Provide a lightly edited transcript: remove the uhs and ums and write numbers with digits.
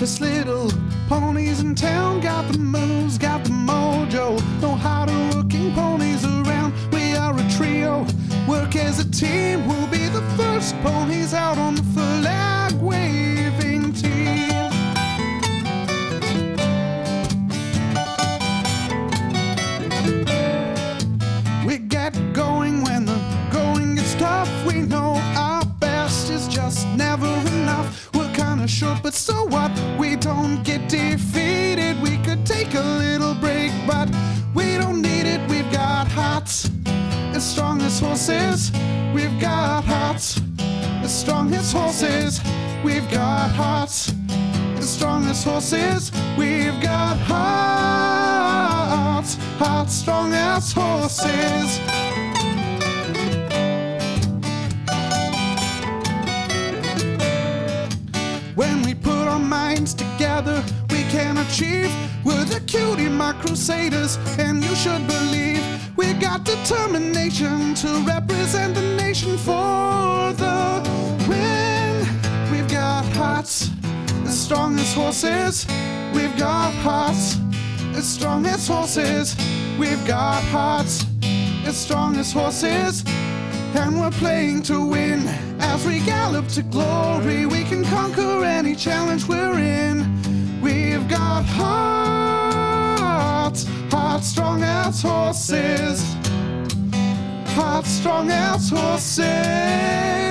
fastest little ponies in town. Got the moves, got the mojo. Know how to working ponies around. We are a trio, work as a team. We'll be the first ponies out on the flag waving team. We get going when the going gets tough. We know our best is just never enough. We're kinda short, but so what? We don't get defeated. We could take a little break, but we don't need it. We've got hearts as strong as horses. We've got hearts as strong as horses. We've got hearts as strong as horses. We've got hearts, hearts strong as horses. When we put our minds together, we can achieve. We're the cutie mark crusaders, and you should believe we got determination to represent the nation for the win. We've got hearts as strong as horses. We've got hearts as strong as horses. We've got hearts as strong as horses. And we're playing to win. As we gallop to glory, we can conquer any challenge we're in. We've got hearts, hearts strong as horses. Hearts strong as horses.